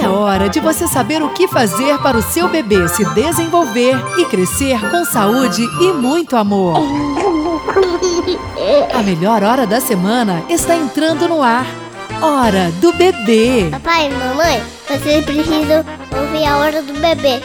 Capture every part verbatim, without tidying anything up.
hora de você saber o que fazer para o seu bebê se desenvolver e crescer com saúde e muito amor. A melhor hora da semana está entrando no ar. Hora do Bebê. Papai e mamãe, vocês precisam ouvir a Hora do Bebê.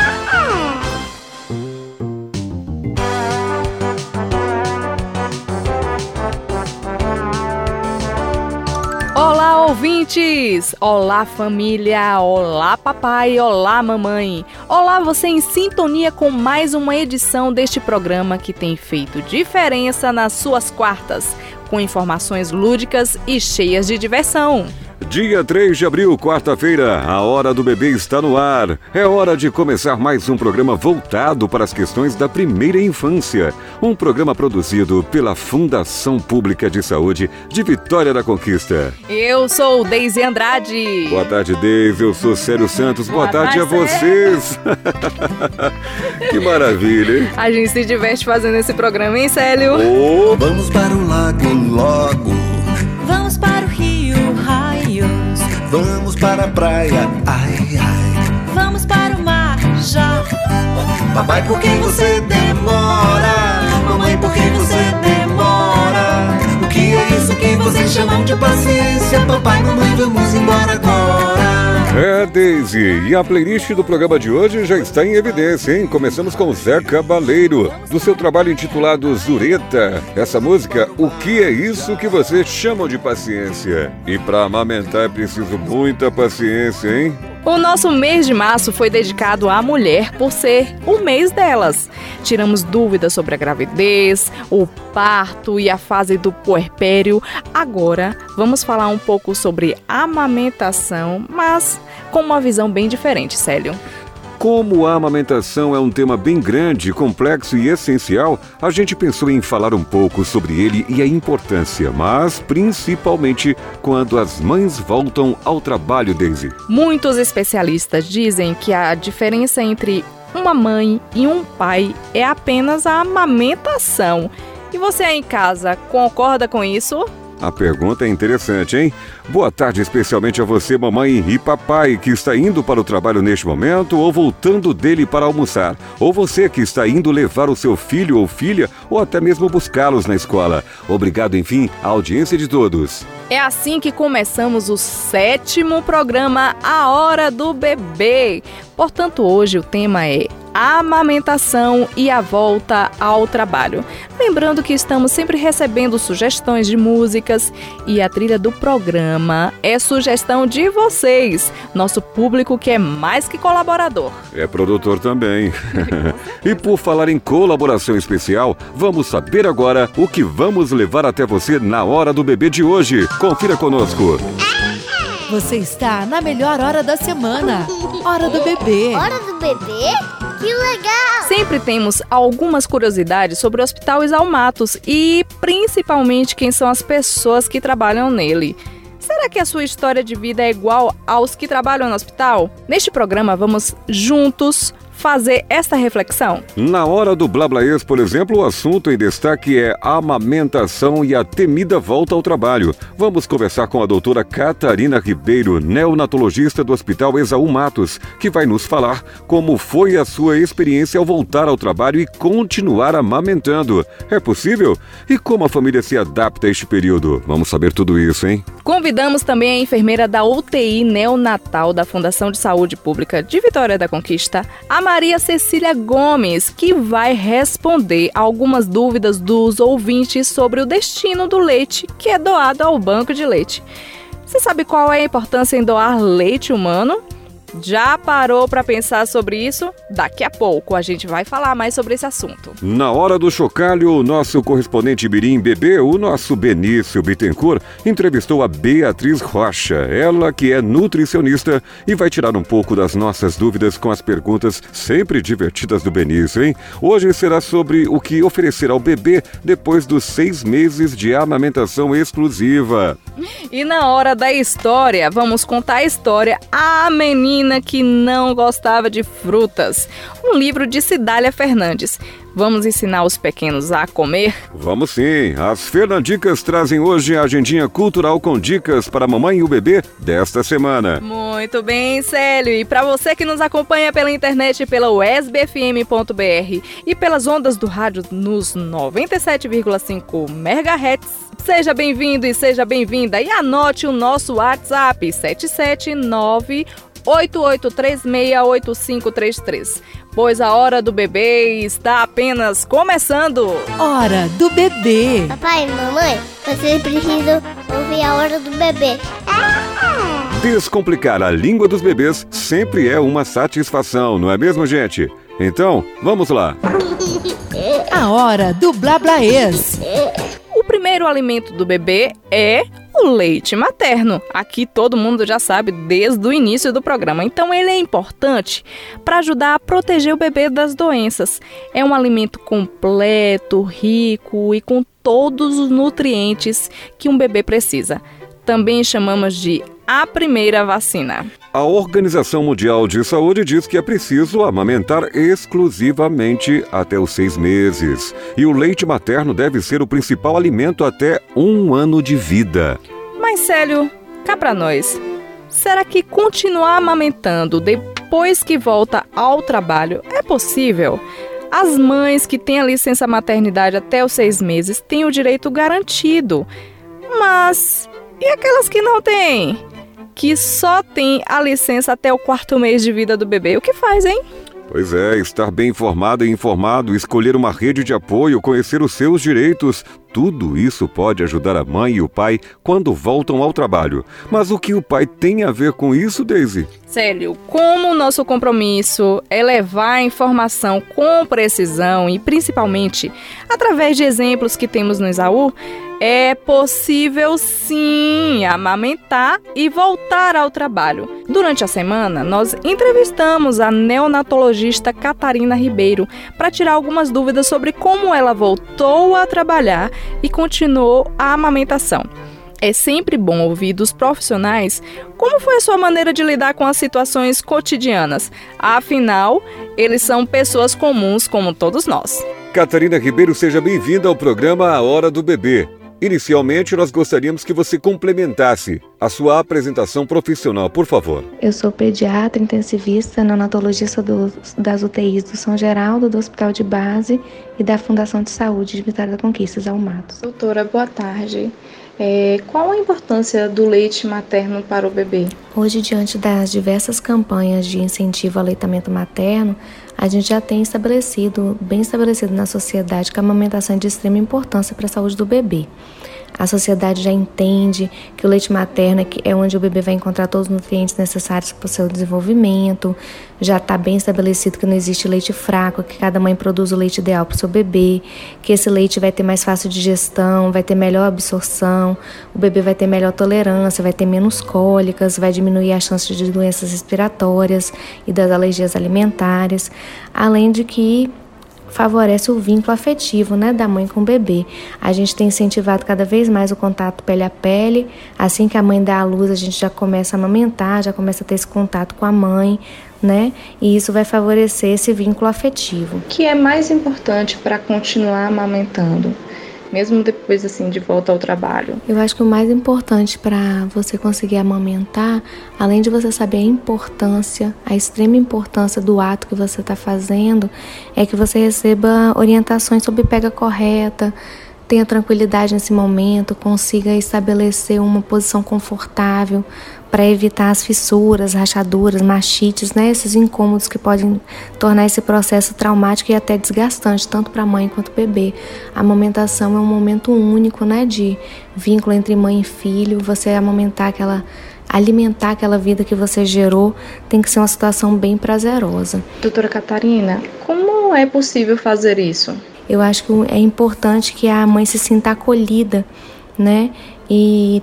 Olá, ouvintes! Olá, família! Olá, papai! Olá, mamãe! Olá, você em sintonia com mais uma edição deste programa que tem feito diferença nas suas quartas, com informações lúdicas e cheias de diversão. Dia três de abril, quarta-feira, a Hora do Bebê está no ar. É hora de começar mais um programa voltado para as questões da primeira infância. Um programa produzido pela Fundação Pública de Saúde de Vitória da Conquista. Eu sou Deise Andrade. Boa tarde, Deise. Eu sou Célio Santos. Boa, Boa tarde, tarde a vocês. Que maravilha, hein? A gente se diverte fazendo esse programa, hein, Célio? Oh. Vamos para o lago logo. Vamos para o rio, raios. Vamos para a praia, ai, ai. Vamos para o mar, já. Papai, por que você demora? Mamãe, por que você demora? O que é isso que vocês chamam de paciência? Papai, mamãe, vamos embora agora. É, Deise, e a playlist do programa de hoje já está em evidência, hein? Começamos com Zé Cabaleiro, do seu trabalho intitulado Zureta. Essa música, O que é isso que vocês chamam de paciência? E para amamentar é preciso muita paciência, hein? O nosso mês de março foi dedicado à mulher por ser o mês delas. Tiramos dúvidas sobre a gravidez, o parto e a fase do puerpério. Agora vamos falar um pouco sobre amamentação, mas com uma visão bem diferente, Célio. Como a amamentação é um tema bem grande, complexo e essencial, a gente pensou em falar um pouco sobre ele e a importância, mas principalmente quando as mães voltam ao trabalho, Deise. Muitos especialistas dizem que a diferença entre uma mãe e um pai é apenas a amamentação. E você aí em casa concorda com isso? A pergunta é interessante, hein? Boa tarde especialmente a você, mamãe e papai, que está indo para o trabalho neste momento ou voltando dele para almoçar. Ou você que está indo levar o seu filho ou filha ou até mesmo buscá-los na escola. Obrigado, enfim, à audiência de todos. É assim que começamos o sétimo programa, A Hora do Bebê. Portanto, hoje o tema é a amamentação e a volta ao trabalho. Lembrando que estamos sempre recebendo sugestões de músicas e a trilha do programa é sugestão de vocês, nosso público que é mais que colaborador. É produtor também. E por falar em colaboração especial, vamos saber agora o que vamos levar até você na Hora do Bebê de hoje. Confira conosco. Você está na melhor hora da semana. Hora do Bebê. Hora do Bebê? Que legal! Sempre temos algumas curiosidades sobre o Hospital Exalmatos e principalmente quem são as pessoas que trabalham nele. Será que a sua história de vida é igual aos que trabalham no hospital? Neste programa vamos juntos fazer esta reflexão. Na Hora do Blablaês, por exemplo, o assunto em destaque é a amamentação e a temida volta ao trabalho. Vamos conversar com a doutora Catarina Ribeiro, neonatologista do Hospital Exalmatos, que vai nos falar como foi a sua experiência ao voltar ao trabalho e continuar amamentando. É possível? E como a família se adapta a este período? Vamos saber tudo isso, hein? Convidamos também a enfermeira da U T I neonatal da Fundação de Saúde Pública de Vitória da Conquista, a Maria Cecília Gomes, que vai responder algumas dúvidas dos ouvintes sobre o destino do leite que é doado ao banco de leite. Você sabe qual é a importância em doar leite humano? Já parou para pensar sobre isso? Daqui a pouco a gente vai falar mais sobre esse assunto. Na Hora do Chocalho, o nosso correspondente Mirim Bebê, o nosso Benício Bittencourt, entrevistou a Beatriz Rocha, ela que é nutricionista e vai tirar um pouco das nossas dúvidas com as perguntas sempre divertidas do Benício, hein? Hoje será sobre o que oferecer ao bebê depois dos seis meses de amamentação exclusiva. E na hora da história, vamos contar a história A Menina que Não Gostava de Frutas, um livro de Cidália Fernandes. Vamos ensinar os pequenos a comer? Vamos sim. As Fernandicas trazem hoje a agendinha cultural com dicas para a mamãe e o bebê desta semana. Muito bem, Célio. E para você que nos acompanha pela internet, pela u e s b f m ponto b r e pelas ondas do rádio nos noventa e sete vírgula cinco megahertz, seja bem-vindo e seja bem-vinda. E anote o nosso WhatsApp sete sete nove oito oito três seis oito cinco três três, pois a hora do bebê está apenas começando. Hora do bebê. Papai e mamãe, vocês precisam ouvir a hora do bebê. Descomplicar a língua dos bebês sempre é uma satisfação, não é mesmo, gente? Então, vamos lá. A hora do Blablaês. O primeiro alimento do bebê é o leite materno. Aqui todo mundo já sabe desde o início do programa. Então ele é importante para ajudar a proteger o bebê das doenças. É um alimento completo, rico e com todos os nutrientes que um bebê precisa. Também chamamos de a primeira vacina. A Organização Mundial de Saúde diz que é preciso amamentar exclusivamente até os seis meses. E o leite materno deve ser o principal alimento até um ano de vida. Mas, Célio, cá pra nós, será que continuar amamentando depois que volta ao trabalho é possível? As mães que têm a licença maternidade até os seis meses têm o direito garantido. Mas e aquelas que não têm? Que só tem a licença até o quarto mês de vida do bebê. O que faz, hein? Pois é, estar bem informada e informado, escolher uma rede de apoio, conhecer os seus direitos, tudo isso pode ajudar a mãe e o pai quando voltam ao trabalho. Mas o que o pai tem a ver com isso, Daisy? Célio, como o nosso compromisso é levar a informação com precisão e principalmente através de exemplos que temos no Isaú, é possível sim amamentar e voltar ao trabalho. Durante a semana, nós entrevistamos a neonatologista Catarina Ribeiro para tirar algumas dúvidas sobre como ela voltou a trabalhar e continuou a amamentação. É sempre bom ouvir dos profissionais como foi a sua maneira de lidar com as situações cotidianas. Afinal, eles são pessoas comuns como todos nós. Catarina Ribeiro, seja bem-vinda ao programa A Hora do Bebê. Inicialmente, nós gostaríamos que você complementasse a sua apresentação profissional, por favor. Eu sou pediatra, intensivista, neonatologista do, das U T Is do São Geraldo, do Hospital de Base e da Fundação de Saúde de Vitória da Conquista, Almatos. Doutora, boa tarde. É, qual a importância do leite materno para o bebê? Hoje, diante das diversas campanhas de incentivo ao aleitamento materno, a gente já tem estabelecido, bem estabelecido na sociedade, que a amamentação é de extrema importância para a saúde do bebê. A sociedade já entende que o leite materno é onde o bebê vai encontrar todos os nutrientes necessários para o seu desenvolvimento. Já está bem estabelecido que não existe leite fraco, que cada mãe produz o leite ideal para o seu bebê, que esse leite vai ter mais fácil digestão, vai ter melhor absorção, o bebê vai ter melhor tolerância, vai ter menos cólicas, vai diminuir a chance de doenças respiratórias e das alergias alimentares, além de que favorece o vínculo afetivo, né, da mãe com o bebê. A gente tem incentivado cada vez mais o contato pele a pele. Assim que a mãe dá à luz, a gente já começa a amamentar, já começa a ter esse contato com a mãe, né? E isso vai favorecer esse vínculo afetivo. O que é mais importante para continuar amamentando, mesmo depois assim de volta ao trabalho? Eu acho que o mais importante para você conseguir amamentar, além de você saber a importância, a extrema importância do ato que você está fazendo, é que você receba orientações sobre pega correta, tenha tranquilidade nesse momento, consiga estabelecer uma posição confortável para evitar as fissuras, rachaduras, mastites, né? Esses incômodos que podem tornar esse processo traumático e até desgastante, tanto para a mãe quanto para o bebê. A amamentação é um momento único, né, de vínculo entre mãe e filho. Você amamentar aquela, alimentar aquela vida que você gerou, tem que ser uma situação bem prazerosa. Doutora Catarina, como é possível fazer isso? Eu acho que é importante que a mãe se sinta acolhida, né, e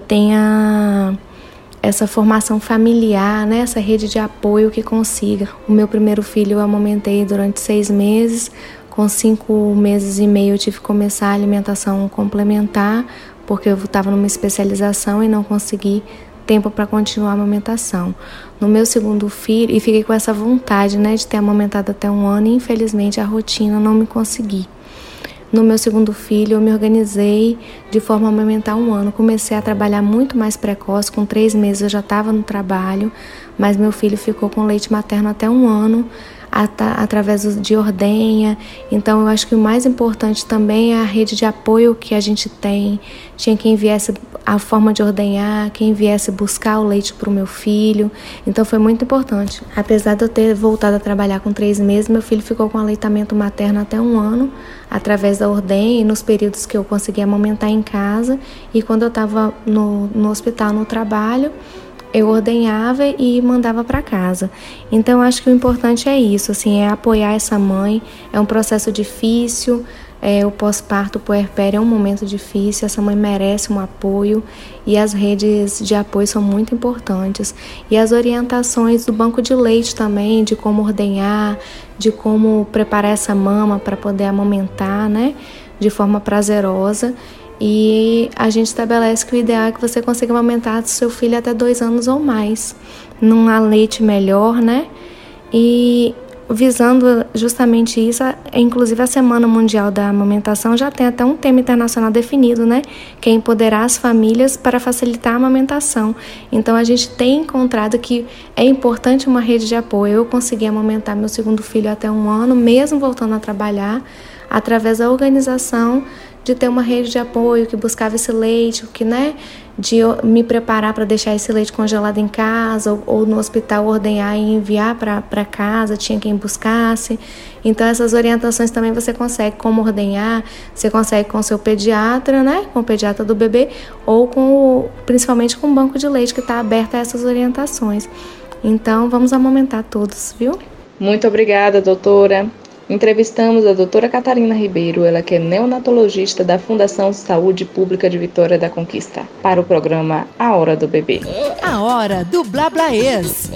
tenha essa formação familiar, né, essa rede de apoio que consiga. O meu primeiro filho eu amamentei durante seis meses, com cinco meses e meio eu tive que começar a alimentação complementar, porque eu estava numa especialização e não consegui tempo para continuar a amamentação. No meu segundo filho, e fiquei com essa vontade, né, de ter amamentado até um ano, e infelizmente a rotina não me consegui. No meu segundo filho, eu me organizei de forma a amamentar um ano. Comecei a trabalhar muito mais precoce, com três meses eu já estava no trabalho, mas meu filho ficou com leite materno até um ano, através de ordenha. Então eu acho que o mais importante também é a rede de apoio que a gente tem. Tinha quem viesse a forma de ordenhar, quem viesse buscar o leite para o meu filho. Então foi muito importante. Apesar de eu ter voltado a trabalhar com três meses, meu filho ficou com aleitamento materno até um ano, através da ordenha e nos períodos que eu conseguia amamentar em casa. E quando eu estava no, no hospital, no trabalho, eu ordenhava e mandava para casa. Então, acho que o importante é isso, assim, é apoiar essa mãe. É um processo difícil, é, o pós-parto, o puerpério é um momento difícil, essa mãe merece um apoio e as redes de apoio são muito importantes. E as orientações do banco de leite também, de como ordenhar, de como preparar essa mama para poder amamentar, né, de forma prazerosa. E a gente estabelece que o ideal é que você consiga amamentar seu filho até dois anos ou mais, num leite melhor, né? E visando justamente isso, inclusive a Semana Mundial da Amamentação já tem até um tema internacional definido, né? Que é empoderar as famílias para facilitar a amamentação. Então a gente tem encontrado que é importante uma rede de apoio. Eu consegui amamentar meu segundo filho até um ano, mesmo voltando a trabalhar, através da organização de ter uma rede de apoio que buscava esse leite, que, né, de me preparar para deixar esse leite congelado em casa ou, ou no hospital ordenhar e enviar para casa, tinha quem buscasse. Então essas orientações também você consegue como ordenhar, você consegue com o seu pediatra, né, com o pediatra do bebê ou com o, principalmente com o banco de leite que está aberto a essas orientações. Então vamos amamentar todos, viu? Muito obrigada, doutora. Entrevistamos a doutora Catarina Ribeiro, ela que é neonatologista da Fundação Saúde Pública de Vitória da Conquista, para o programa A Hora do Bebê. A Hora do Blablaês.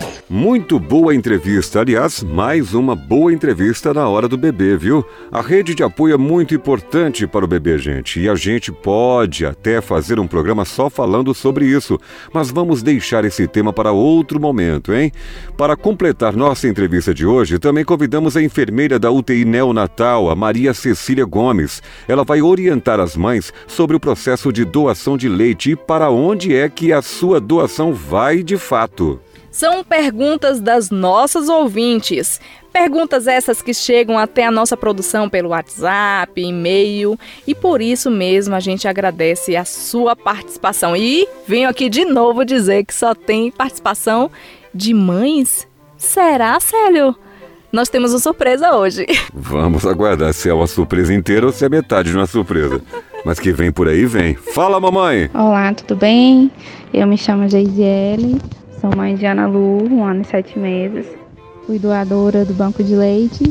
Muito boa entrevista, aliás, mais uma boa entrevista na Hora do Bebê, viu? A rede de apoio é muito importante para o bebê, gente, e a gente pode até fazer um programa só falando sobre isso, mas vamos deixar esse tema para outro momento, hein? Para completar nossa entrevista de hoje, também convidamos a enfermeira da U T I neonatal, a Maria Cecília Gomes. Ela vai orientar as mães sobre o processo de doação de leite e para onde é que a sua doação vai de fato. São perguntas das nossas ouvintes. Perguntas essas que chegam até a nossa produção pelo WhatsApp, e-mail, e por isso mesmo a gente agradece a sua participação. E venho aqui de novo dizer que só tem participação de mães? Será, Célio? Nós temos uma surpresa hoje. Vamos aguardar se é uma surpresa inteira ou se é metade de uma surpresa. Mas que vem por aí, vem. Fala, mamãe! Olá, tudo bem? Eu me chamo Geisiele, sou mãe de Ana Lu, um ano e sete meses. Fui doadora do banco de leite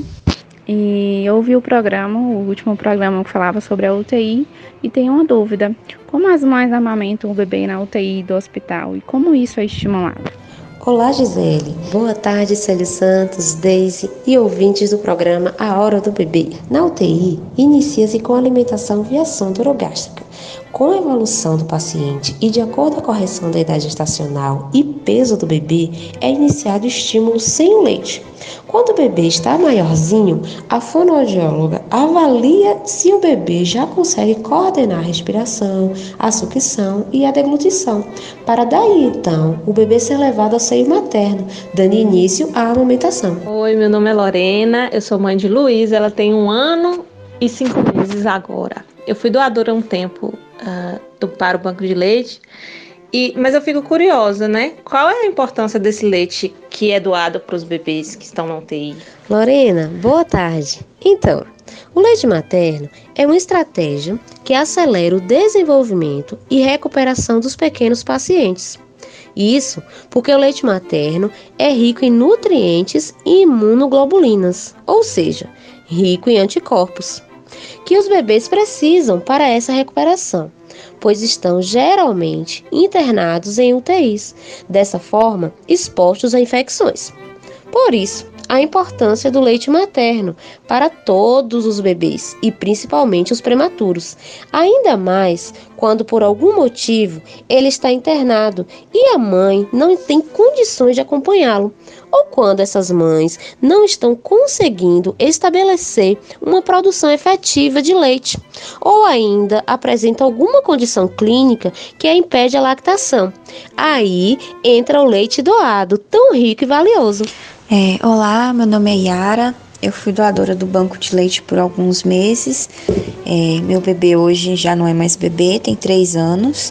e ouvi o programa, o último programa que falava sobre a U T I e tenho uma dúvida. Como as mães amamentam o bebê na U T I do hospital e como isso é estimulado? Olá, Gisele. Boa tarde, Célio Santos, Deise e ouvintes do programa A Hora do Bebê. Na U T I, inicia-se com alimentação via sonda orogástrica. Com a evolução do paciente e de acordo com a correção da idade gestacional e peso do bebê, é iniciado o estímulo sem o leite. Quando o bebê está maiorzinho, a fonoaudióloga avalia se o bebê já consegue coordenar a respiração, a sucção e a deglutição, para daí então o bebê ser levado ao seio materno, dando início à amamentação. Oi, meu nome é Lorena, eu sou mãe de Luiz, ela tem um ano e cinco meses agora. Eu fui doadora há um tempo uh, do, para o banco de leite, e, mas eu fico curiosa, né? Qual é a importância desse leite que é doado para os bebês que estão na U T I? Lorena, boa tarde. Então, o leite materno é uma estratégia que acelera o desenvolvimento e recuperação dos pequenos pacientes. Isso porque o leite materno é rico em nutrientes e imunoglobulinas, ou seja, rico em anticorpos, que os bebês precisam para essa recuperação, pois estão geralmente internados em U T Is, dessa forma expostos a infecções. Por isso, a importância do leite materno para todos os bebês e principalmente os prematuros, ainda mais quando por algum motivo ele está internado e a mãe não tem condições de acompanhá-lo, ou quando essas mães não estão conseguindo estabelecer uma produção efetiva de leite, ou ainda apresentam alguma condição clínica que a impede a lactação. Aí entra o leite doado, tão rico e valioso. É, olá, meu nome é Yara, eu fui doadora do banco de leite por alguns meses. É, meu bebê hoje já não é mais bebê, tem três anos.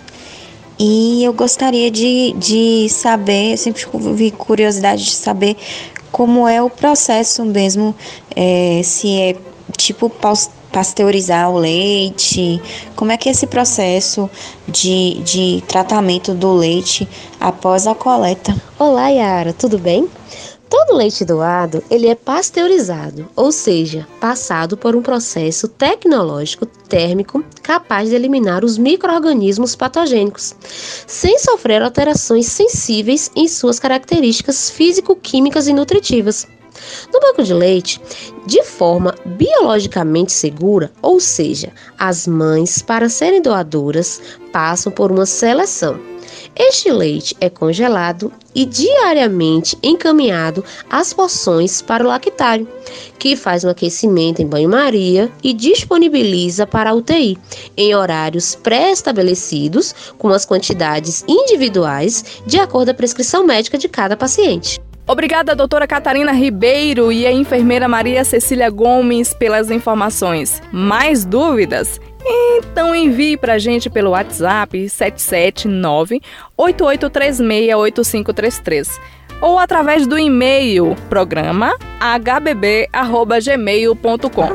E eu gostaria de, de saber, eu sempre tive curiosidade de saber como é o processo mesmo, é, se é tipo pasteurizar o leite, como é que é esse processo de, de tratamento do leite após a coleta. Olá, Yara, tudo bem? Todo leite doado, ele é pasteurizado, ou seja, passado por um processo tecnológico térmico capaz de eliminar os micro-organismos patogênicos, sem sofrer alterações sensíveis em suas características físico-químicas e nutritivas. No banco de leite, de forma biologicamente segura, ou seja, as mães, para serem doadoras, passam por uma seleção. Este leite é congelado e diariamente encaminhado às porções para o lactário, que faz um aquecimento em banho-maria e disponibiliza para a U T I, em horários pré-estabelecidos, com as quantidades individuais, de acordo com a prescrição médica de cada paciente. Obrigada, doutora Catarina Ribeiro e a enfermeira Maria Cecília Gomes pelas informações. Mais dúvidas? Então envie para a gente pelo WhatsApp sete sete nove, oito oito três seis, oito cinco três três ou através do e-mail programa h b b arroba gmail ponto com.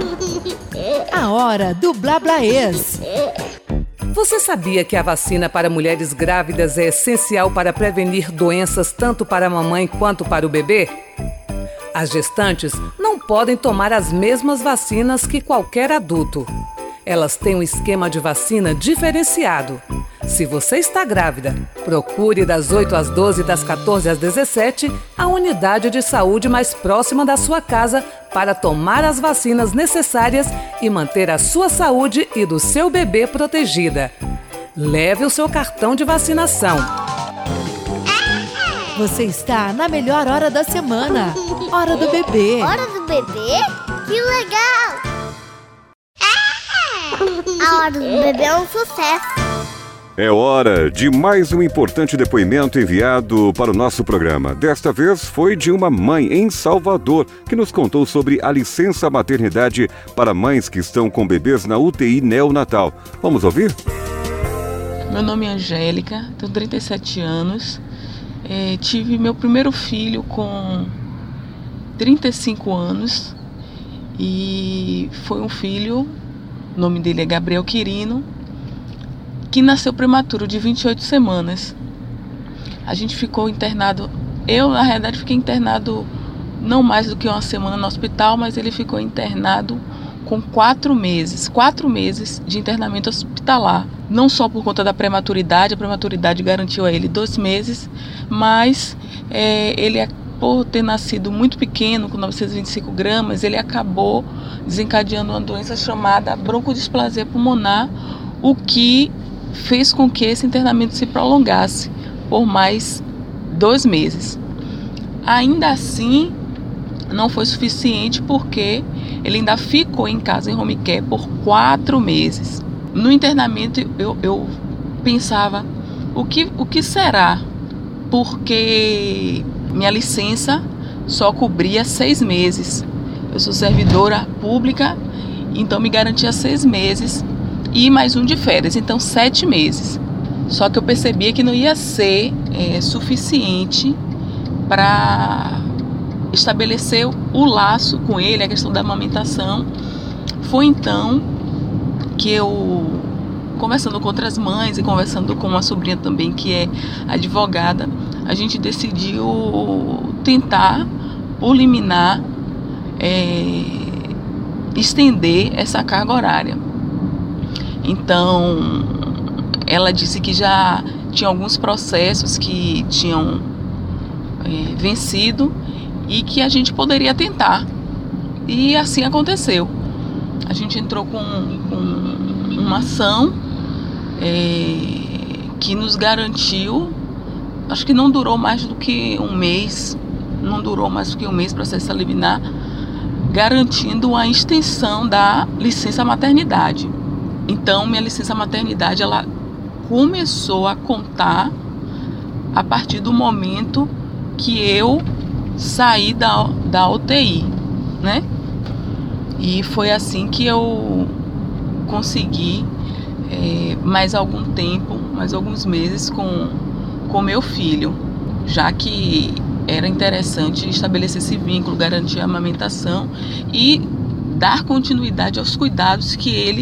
A hora do Blablaês. Você sabia que a vacina para mulheres grávidas é essencial para prevenir doenças tanto para a mamãe quanto para o bebê? As gestantes não podem tomar as mesmas vacinas que qualquer adulto. Elas têm um esquema de vacina diferenciado. Se você está grávida, procure das oito às doze e das quatorze às dezessete a unidade de saúde mais próxima da sua casa para tomar as vacinas necessárias e manter a sua saúde e do seu bebê protegida. Leve o seu cartão de vacinação. Você está na melhor hora da semana. Hora do bebê. Hora do bebê? Que legal! A hora do bebê é um sucesso. É hora de mais um importante depoimento enviado para o nosso programa. Desta vez foi de uma mãe em Salvador que nos contou sobre a licença maternidade para mães que estão com bebês na U T I neonatal. Vamos ouvir? Meu nome é Angélica, tenho trinta e sete anos. É, tive meu primeiro filho com trinta e cinco anos e foi um filho, o nome dele é Gabriel Quirino, que nasceu prematuro de vinte e oito semanas. A gente ficou internado, eu na realidade fiquei internado não mais do que uma semana no hospital, mas ele ficou internado com quatro meses, quatro meses de internamento hospitalar. Não só por conta da prematuridade, a prematuridade garantiu a ele dois meses, mas é, ele, por ter nascido muito pequeno, com novecentos e vinte e cinco gramas, ele acabou desencadeando uma doença chamada broncodisplasia pulmonar, o que fez com que esse internamento se prolongasse por mais dois meses. Ainda assim, não foi suficiente porque ele ainda ficou em casa em home care por quatro meses. No internamento eu, eu pensava, o que, o que será? Porque minha licença só cobria seis meses. Eu sou servidora pública, então me garantia seis meses e mais um de férias, então sete meses. Só que eu percebia que não ia ser é, suficiente para estabelecer o laço com ele, a questão da amamentação. Foi então que eu, conversando com outras mães e conversando com uma sobrinha também que é advogada, a gente decidiu tentar, por liminar, é, estender essa carga horária. Então, ela disse que já tinha alguns processos que tinham é, vencido e que a gente poderia tentar. E assim aconteceu. A gente entrou com, com uma ação é, que nos garantiu, acho que não durou mais do que um mês, não durou mais do que um mês processo liminar, garantindo a extensão da licença maternidade. Então, minha licença maternidade, ela começou a contar a partir do momento que eu saí da, da U T I, né? E foi assim que eu consegui é, mais algum tempo, mais alguns meses com com meu filho, já que era interessante estabelecer esse vínculo, garantir a amamentação e dar continuidade aos cuidados que ele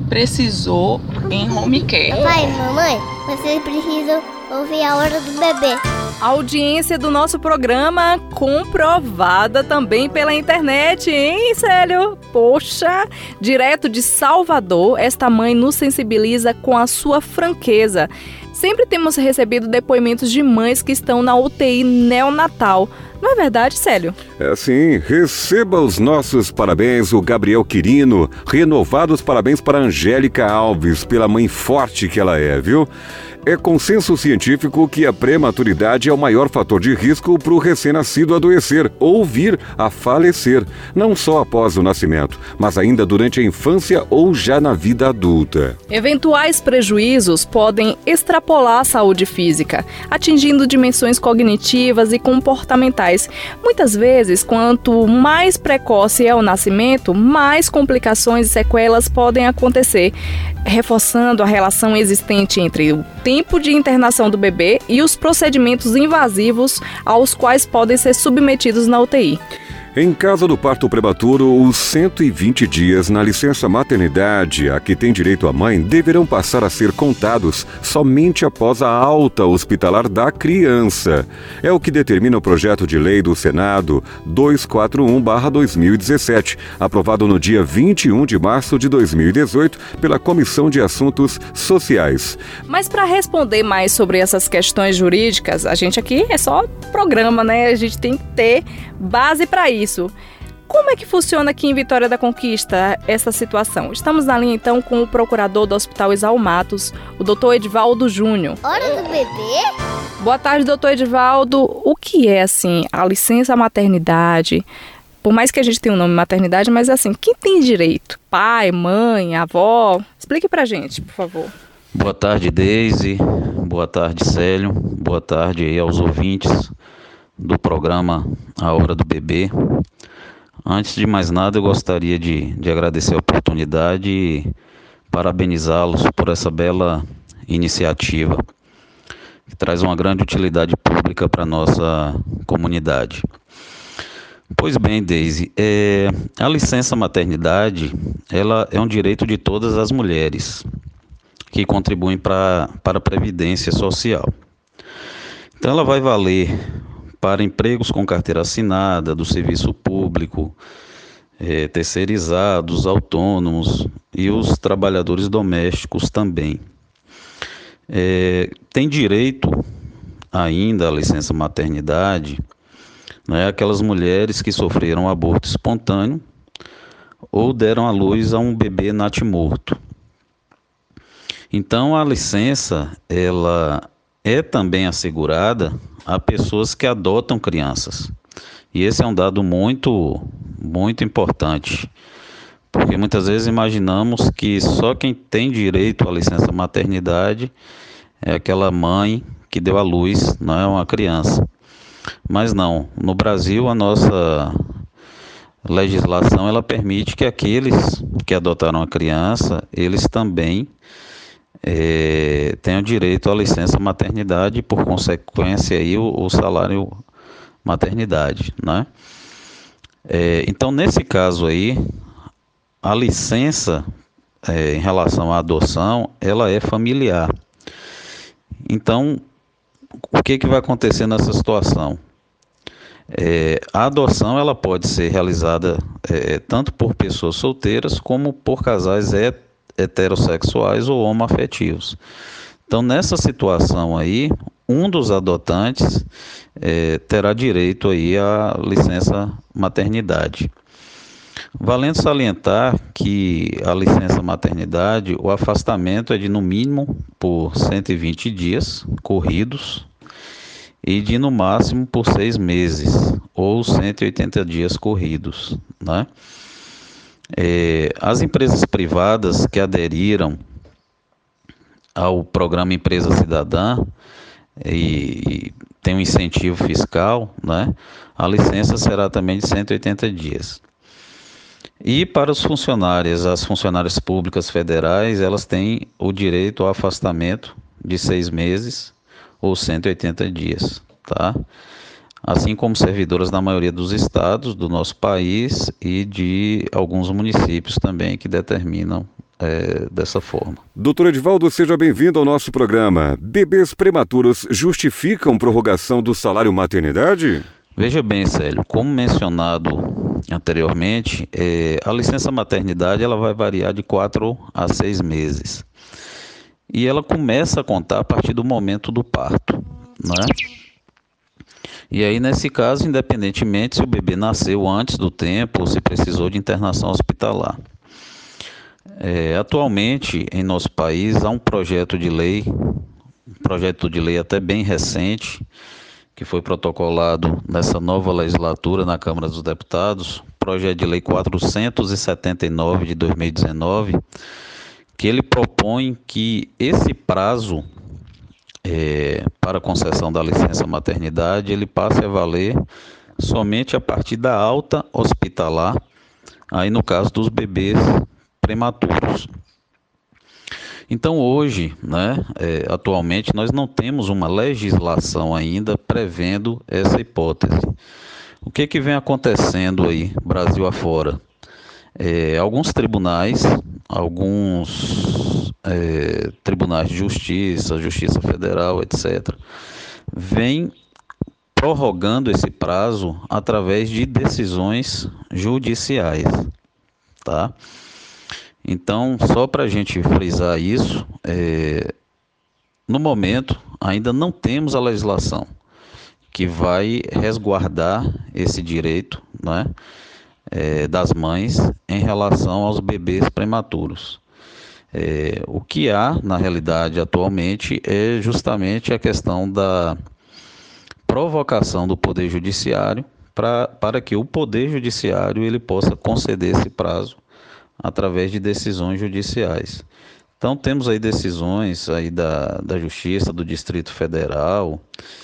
precisou em home care. Papai, mamãe, vocês precisam ouvir a hora do bebê. A audiência do nosso programa comprovada também pela internet, hein, Célio? Poxa, direto de Salvador, esta mãe nos sensibiliza com a sua franqueza. Sempre temos recebido depoimentos de mães que estão na U T I neonatal. Não é verdade, Célio? É sim. Receba os nossos parabéns, o Gabriel Quirino. Renovados parabéns para a Angélica Alves, pela mãe forte que ela é, viu? É consenso científico que a prematuridade é o maior fator de risco para o recém-nascido adoecer ou vir a falecer, não só após o nascimento, mas ainda durante a infância ou já na vida adulta. Eventuais prejuízos podem extrapolar a saúde física, atingindo dimensões cognitivas e comportamentais. Muitas vezes, quanto mais precoce é o nascimento, mais complicações e sequelas podem acontecer, reforçando a relação existente entre o tempo de internação do bebê e os procedimentos invasivos aos quais podem ser submetidos na U T I. Em caso do parto prematuro, os cento e vinte dias na licença maternidade a que tem direito a mãe deverão passar a ser contados somente após a alta hospitalar da criança. É o que determina o projeto de lei do Senado duzentos e quarenta e um barra dois mil e dezessete, aprovado no dia vinte e um de março de dois mil e dezoito pela Comissão de Assuntos Sociais. Mas para responder mais sobre essas questões jurídicas, a gente aqui é só programa, né? A gente tem que ter base para isso. Isso. Como é que funciona aqui em Vitória da Conquista essa situação? Estamos na linha então com o procurador do Hospital Exaú Matos, o doutor Edivaldo Júnior. Hora do bebê? Boa tarde, doutor Edivaldo. O que é, assim, a licença maternidade? Por mais que a gente tenha o nome maternidade, mas assim, quem tem direito? Pai, mãe, avó? Explique pra gente, por favor. Boa tarde, Deise. Boa tarde, Célio. Boa tarde aí aos ouvintes do programa A Hora do Bebê. Antes de mais nada, eu gostaria de, de agradecer a oportunidade e parabenizá-los por essa bela iniciativa que traz uma grande utilidade pública para a nossa comunidade. Pois bem, Deise, é, a licença maternidade ela é um direito de todas as mulheres que contribuem pra, para a Previdência Social. Então ela vai valer para empregos com carteira assinada, do serviço público, é, terceirizados, autônomos e os trabalhadores domésticos também. É, tem direito ainda à licença maternidade, né, aquelas mulheres que sofreram aborto espontâneo ou deram à luz a um bebê natimorto. Então a licença ela é também assegurada a pessoas que adotam crianças. E esse é um dado muito, muito importante, porque muitas vezes imaginamos que só quem tem direito à licença maternidade é aquela mãe que deu à luz, não é uma criança. Mas não, no Brasil a nossa legislação ela permite que aqueles que adotaram a criança, eles também É, tem o direito à licença maternidade e, por consequência, aí, o, o salário maternidade, né? É, então, nesse caso aí, a licença é, em relação à adoção, ela é familiar. Então, o que, que vai acontecer nessa situação? É, a adoção ela pode ser realizada é, tanto por pessoas solteiras como por casais heterossexuais ou homoafetivos. Então, nessa situação aí, um dos adotantes é, terá direito aí à licença maternidade. Valendo salientar que a licença maternidade, o afastamento é de no mínimo por cento e vinte dias corridos e de no máximo por seis meses ou cento e oitenta dias corridos, né? É, as empresas privadas que aderiram ao programa Empresa Cidadã e, e tem um incentivo fiscal, né? A licença será também de cento e oitenta dias. E para os funcionários, as funcionárias públicas federais, elas têm o direito ao afastamento de seis meses ou cento e oitenta dias, tá? Assim como servidoras da maioria dos estados do nosso país e de alguns municípios também que determinam é, dessa forma. Doutor Edivaldo, seja bem-vindo ao nosso programa. Bebês prematuros justificam prorrogação do salário maternidade? Veja bem, Célio, como mencionado anteriormente, é, a licença maternidade ela vai variar de quatro a seis meses. E ela começa a contar a partir do momento do parto, né? E aí, nesse caso, independentemente se o bebê nasceu antes do tempo ou se precisou de internação hospitalar. É, atualmente, em nosso país, há um projeto de lei, um projeto de lei até bem recente, que foi protocolado nessa nova legislatura na Câmara dos Deputados, projeto de lei quatrocentos e setenta e nove de dois mil e dezenove, que ele propõe que esse prazo é, para a concessão da licença maternidade, ele passe a valer somente a partir da alta hospitalar, aí no caso dos bebês prematuros. Então hoje, né, é, atualmente, nós não temos uma legislação ainda prevendo essa hipótese. O que que vem acontecendo aí, Brasil afora? É, alguns tribunais, alguns é, tribunais de justiça, Justiça Federal, etcétera, vêm prorrogando esse prazo através de decisões judiciais, tá? Então, só para a gente frisar isso, é, no momento ainda não temos a legislação que vai resguardar esse direito, né, é, das mães em relação aos bebês prematuros. É, o que há, na realidade, atualmente, é justamente a questão da provocação do Poder Judiciário pra, para que o Poder Judiciário ele possa conceder esse prazo através de decisões judiciais. Então temos aí decisões aí da, da Justiça do Distrito Federal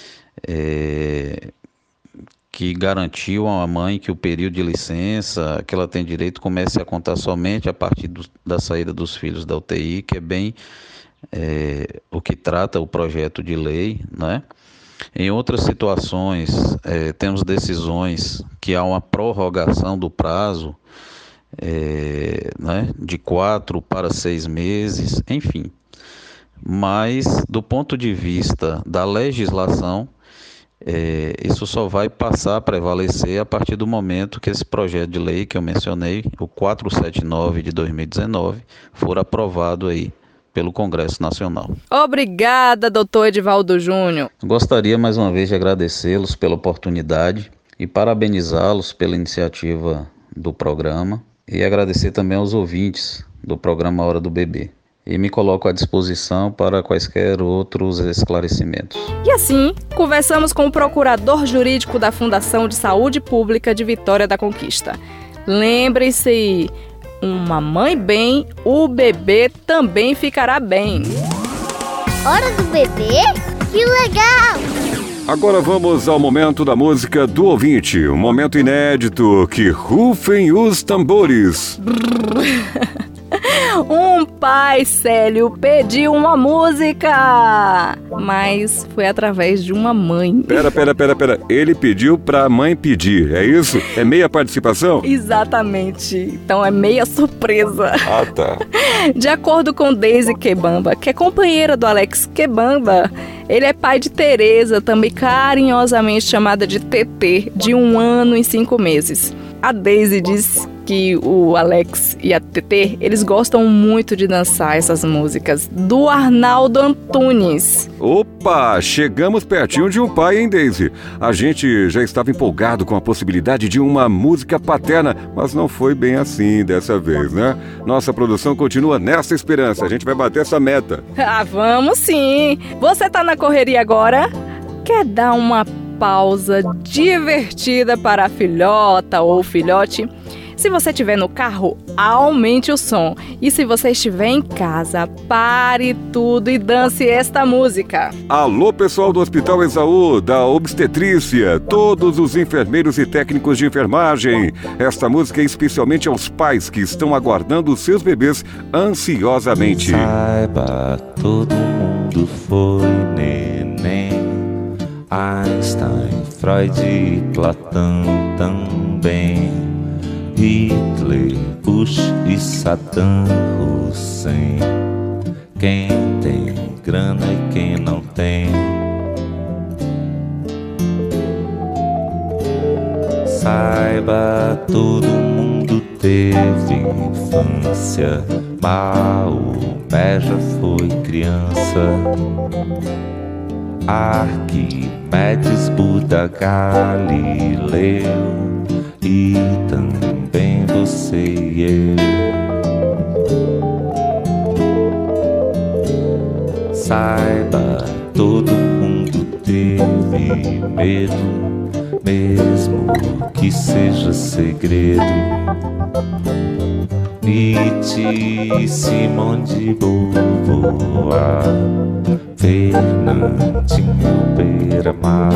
é, que garantiu à mãe que o período de licença que ela tem direito comece a contar somente a partir do, da saída dos filhos da U T I, que é bem é, o que trata o projeto de lei, né? Em outras situações, é, temos decisões que há uma prorrogação do prazo É, né, de quatro para seis meses, enfim. Mas, do ponto de vista da legislação, é, isso só vai passar a prevalecer a partir do momento que esse projeto de lei que eu mencionei, o quatrocentos e setenta e nove de dois mil e dezenove, for aprovado aí pelo Congresso Nacional. Obrigada, doutor Edivaldo Júnior. Gostaria mais uma vez de agradecê-los pela oportunidade e parabenizá-los pela iniciativa do programa. E agradecer também aos ouvintes do programa Hora do Bebê. E me coloco à disposição para quaisquer outros esclarecimentos. E assim, conversamos com o procurador jurídico da Fundação de Saúde Pública de Vitória da Conquista. Lembre-se, uma mãe bem, o bebê também ficará bem. Hora do Bebê? Que legal! Agora vamos ao momento da música do ouvinte, um momento inédito, que rufem os tambores. Um pai, Célio, pediu uma música, mas foi através de uma mãe. Pera, pera, pera, pera, ele pediu pra mãe pedir, é isso? É meia participação? Exatamente, então é meia surpresa. Ah, tá. De acordo com Deise Quebamba, que é companheira do Alex Quebamba, ele é pai de Tereza, também carinhosamente chamada de Tetê, de um ano e cinco meses. A Deise diz que o Alex e a T T, eles gostam muito de dançar essas músicas do Arnaldo Antunes. Opa, chegamos pertinho de um pai, hein, Daisy? A gente já estava empolgado com a possibilidade de uma música paterna, mas não foi bem assim dessa vez, né? Nossa produção continua nessa esperança, a gente vai bater essa meta. Ah, vamos sim! Você tá na correria agora? Quer dar uma pausa divertida para a filhota ou filhote? Se você estiver no carro, aumente o som. E se você estiver em casa, pare tudo e dance esta música. Alô, pessoal do Hospital Esaú, da Obstetrícia, todos os enfermeiros e técnicos de enfermagem. Esta música é especialmente aos pais que estão aguardando os seus bebês ansiosamente. Saiba, todo mundo foi neném. Einstein, Freud e Platão também. Hitler, Bush e Saddam Hussein. Quem tem grana e quem não tem. Saiba, todo mundo teve infância. Maomé já foi criança. Arquimedes, Buda, Galileu e também você e eu. Saiba, todo mundo teve medo, mesmo que seja segredo. Nietzsche, Simone de Beauvoir, Fernandinho Beira-Mar.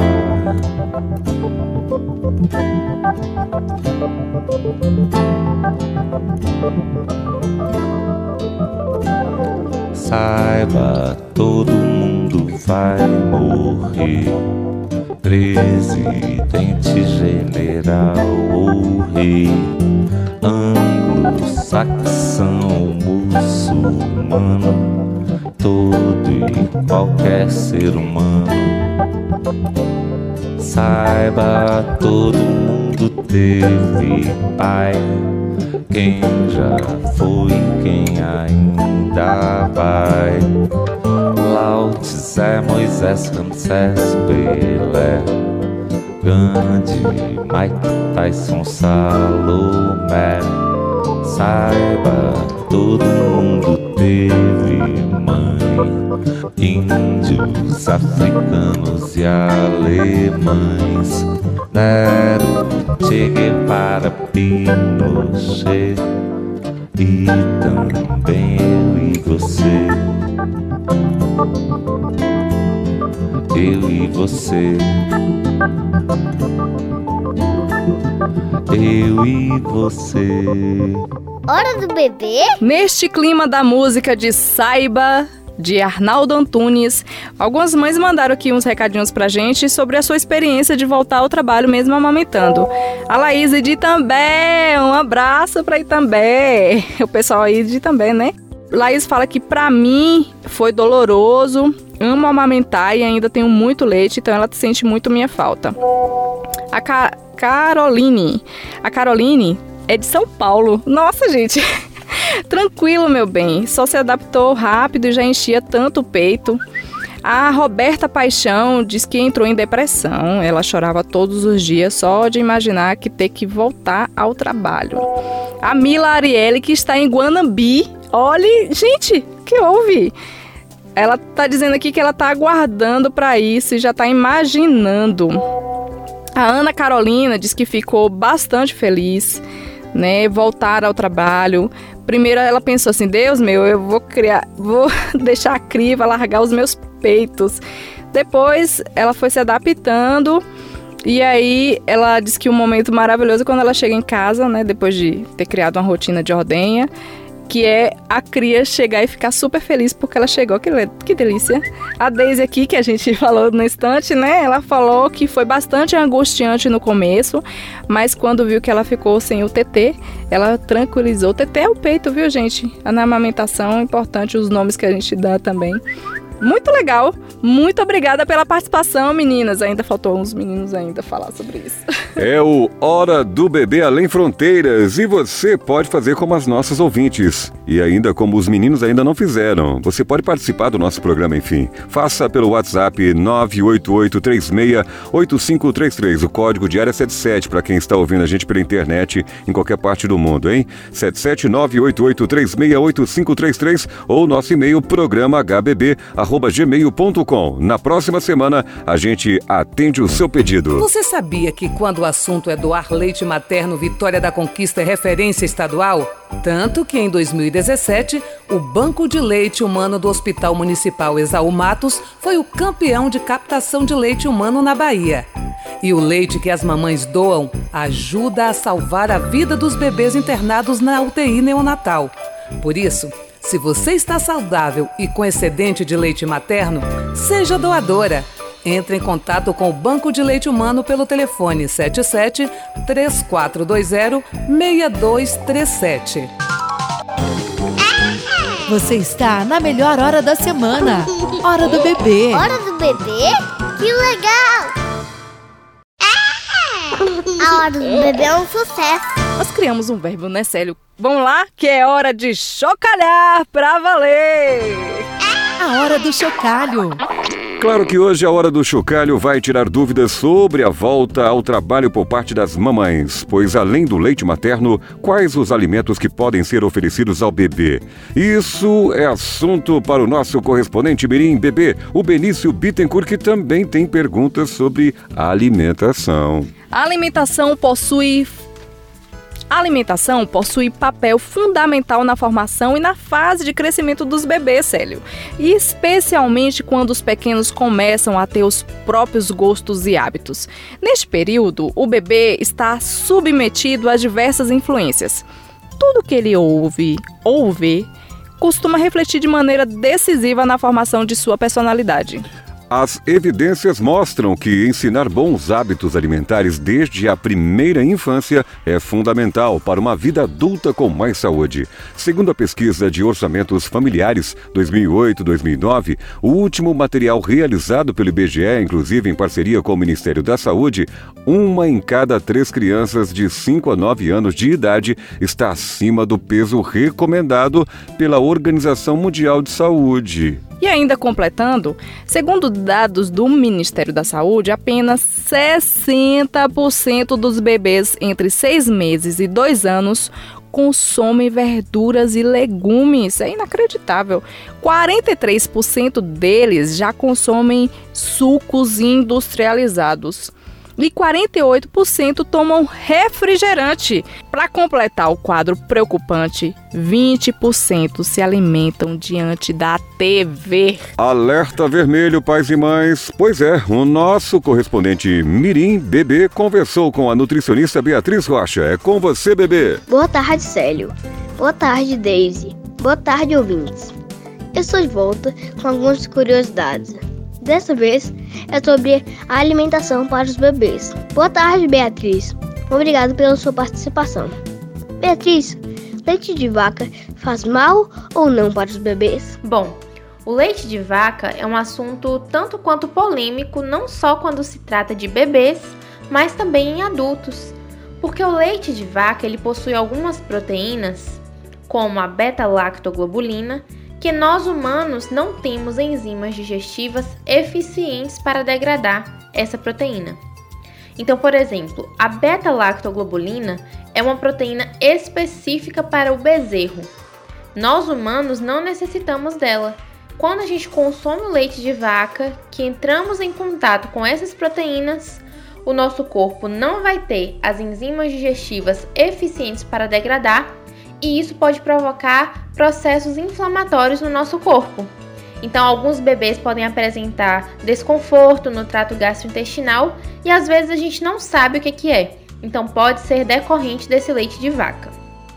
Saiba, todo mundo vai morrer. Presidente, general ou rei, anglo-saxão, muçulmano, todo e qualquer ser humano. Saiba, todo mundo teve pai. Quem já foi, quem ainda vai. Lao Tse, Moisés, Ramsés, Pelé, Gandhi, Mike Tyson, Salomé. Saiba, todo mundo teve mãe. Índios, africanos e alemães. Nero, Che Guevara, Pinochet e também eu e você. Eu e você. Eu e você. Hora do bebê? Neste clima da música de Saiba, de Arnaldo Antunes, algumas mães mandaram aqui uns recadinhos pra gente sobre a sua experiência de voltar ao trabalho mesmo amamentando. A Laís de Itambé, um abraço pra Itambé. O pessoal aí de Itambé, né? Laís fala que pra mim foi doloroso, amo amamentar e ainda tenho muito leite, então ela sente muito minha falta. A Ca- Caroline, a Caroline é de São Paulo. Nossa, gente, tranquilo, meu bem, só se adaptou rápido e já enchia tanto o peito. A Roberta Paixão diz que entrou em depressão, ela chorava todos os dias só de imaginar que ter que voltar ao trabalho. A Mila Arielle, que está em Guanambi, olha, gente, que houve? Ela tá dizendo aqui que ela tá aguardando para isso e já tá imaginando. A Ana Carolina diz que ficou bastante feliz, né, voltar ao trabalho. Primeiro ela pensou assim, Deus meu, eu vou criar, vou deixar a criva, largar os meus peitos. Depois ela foi se adaptando e aí ela diz que um momento maravilhoso quando ela chega em casa, né, depois de ter criado uma rotina de ordenha, que é a cria chegar e ficar super feliz porque ela chegou. Que, que delícia. A Daisy aqui, que a gente falou no instante, né? Ela falou que foi bastante angustiante no começo, mas quando viu que ela ficou sem o T T, ela tranquilizou. O T T é o peito, viu, gente? Na amamentação é importante os nomes que a gente dá também. Muito legal. Muito obrigada pela participação, meninas. Ainda faltou uns meninos ainda falar sobre isso. É o Hora do Bebê Além Fronteiras e você pode fazer como as nossas ouvintes. E ainda como os meninos ainda não fizeram. Você pode participar do nosso programa, enfim. Faça pelo WhatsApp nove oito oito três seis oito cinco três três. O código de área setenta e sete para quem está ouvindo a gente pela internet em qualquer parte do mundo, hein? sete sete nove oito oito três seis oito cinco três três ou nosso e-mail programa h b b arroba gmail ponto com. Na próxima semana a gente atende o seu pedido. Você sabia que quando o assunto é doar leite materno, Vitória da Conquista é referência estadual? Tanto que em dois mil e dezessete, o Banco de Leite Humano do Hospital Municipal Exaú Matos foi o campeão de captação de leite humano na Bahia. E o leite que as mamães doam ajuda a salvar a vida dos bebês internados na U T I neonatal. Por isso, se você está saudável e com excedente de leite materno, seja doadora. Entre em contato com o Banco de Leite Humano pelo telefone sete sete três quatro dois zero seis dois três sete. Você está na melhor hora da semana. Hora do bebê. Hora do bebê? Que legal! A hora do bebê é um sucesso. Nós criamos um verbo, né, Célio? Vamos lá, que é hora de chocalhar pra valer! A hora do chocalho. Claro que hoje a Hora do Chocalho vai tirar dúvidas sobre a volta ao trabalho por parte das mamães, pois além do leite materno, quais os alimentos que podem ser oferecidos ao bebê? Isso é assunto para o nosso correspondente Mirim Bebê, o Benício Bittencourt, que também tem perguntas sobre a alimentação. A alimentação possui... A alimentação possui papel fundamental na formação e na fase de crescimento dos bebês, Célio. E especialmente quando os pequenos começam a ter os próprios gostos e hábitos. Neste período, o bebê está submetido a diversas influências. Tudo que ele ouve ou vê costuma refletir de maneira decisiva na formação de sua personalidade. As evidências mostram que ensinar bons hábitos alimentares desde a primeira infância é fundamental para uma vida adulta com mais saúde. Segundo a pesquisa de orçamentos familiares dois mil e oito a dois mil e nove, o último material realizado pelo I B G E, inclusive em parceria com o Ministério da Saúde, uma em cada três crianças de cinco a nove anos de idade está acima do peso recomendado pela Organização Mundial de Saúde. E ainda completando, segundo dados do Ministério da Saúde, apenas sessenta por cento dos bebês entre seis meses e dois anos consomem verduras e legumes. É inacreditável. quarenta e três por cento deles já consomem sucos industrializados. E quarenta e oito por cento tomam refrigerante. Para completar o quadro preocupante, vinte por cento se alimentam diante da T V. Alerta vermelho, pais e mães. Pois é, o nosso correspondente Mirim Bebê conversou com a nutricionista Beatriz Rocha. É com você, Bebê. Boa tarde, Célio. Boa tarde, Daisy. Boa tarde, ouvintes. Eu estou de volta com algumas curiosidades. Dessa vez é sobre a alimentação para os bebês. Boa tarde, Beatriz. Obrigado pela sua participação. Beatriz, leite de vaca faz mal ou não para os bebês? Bom, o leite de vaca é um assunto tanto quanto polêmico, não só quando se trata de bebês, mas também em adultos. Porque o leite de vaca ele possui algumas proteínas, como a beta-lactoglobulina, que nós humanos não temos enzimas digestivas eficientes para degradar essa proteína. Então, por exemplo, a beta-lactoglobulina é uma proteína específica para o bezerro. Nós humanos não necessitamos dela. Quando a gente consome o leite de vaca, que entramos em contato com essas proteínas, o nosso corpo não vai ter as enzimas digestivas eficientes para degradar, e isso pode provocar processos inflamatórios no nosso corpo. Então, alguns bebês podem apresentar desconforto no trato gastrointestinal e às vezes a gente não sabe o que que é. Então, pode ser decorrente desse leite de vaca.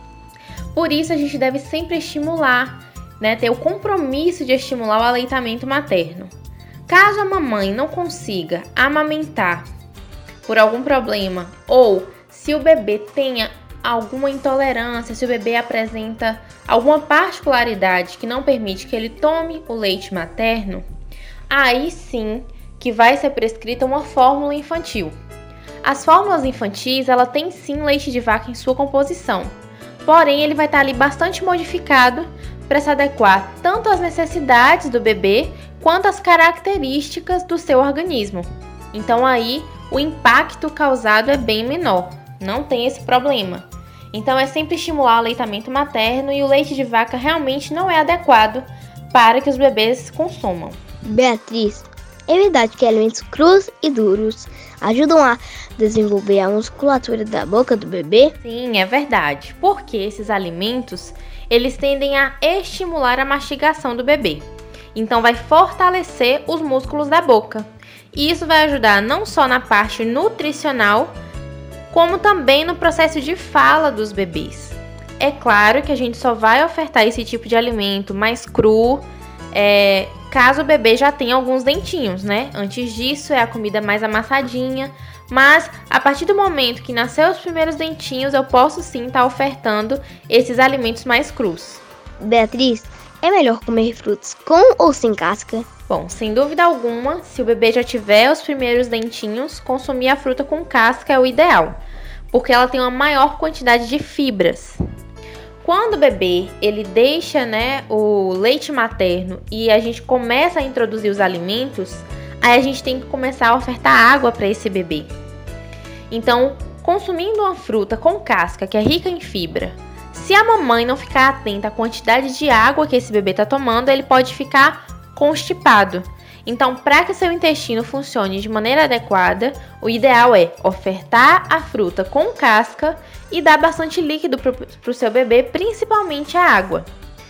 Por isso, a gente deve sempre estimular, né, ter o compromisso de estimular o aleitamento materno. Caso a mamãe não consiga amamentar por algum problema ou se o bebê tenha alguma intolerância, se o bebê apresenta alguma particularidade que não permite que ele tome o leite materno, aí sim que vai ser prescrita uma fórmula infantil. As fórmulas infantis, ela tem sim leite de vaca em sua composição, porém ele vai estar ali bastante modificado para se adequar tanto às necessidades do bebê quanto às características do seu organismo. Então aí o impacto causado é bem menor, não tem esse problema. Então é sempre estimular o aleitamento materno e o leite de vaca realmente não é adequado para que os bebês consumam. Beatriz, é verdade que alimentos crus e duros ajudam a desenvolver a musculatura da boca do bebê? Sim, é verdade, porque esses alimentos eles tendem a estimular a mastigação do bebê. Então vai fortalecer os músculos da boca. E isso vai ajudar não só na parte nutricional, como também no processo de fala dos bebês. É claro que a gente só vai ofertar esse tipo de alimento mais cru, é, caso o bebê já tenha alguns dentinhos, né? Antes disso é a comida mais amassadinha, mas a partir do momento que nasceu os primeiros dentinhos, eu posso sim estar ofertando esses alimentos mais crus. Beatriz, é melhor comer frutas com ou sem casca? Bom, sem dúvida alguma, se o bebê já tiver os primeiros dentinhos, consumir a fruta com casca é o ideal, porque ela tem uma maior quantidade de fibras. Quando o bebê ele deixa, né, o leite materno e a gente começa a introduzir os alimentos, aí a gente tem que começar a ofertar água para esse bebê. Então, consumindo uma fruta com casca que é rica em fibra, se a mamãe não ficar atenta à quantidade de água que esse bebê está tomando, ele pode ficar constipado. Então, para que seu intestino funcione de maneira adequada, o ideal é ofertar a fruta com casca e dar bastante líquido para o seu bebê, principalmente a água.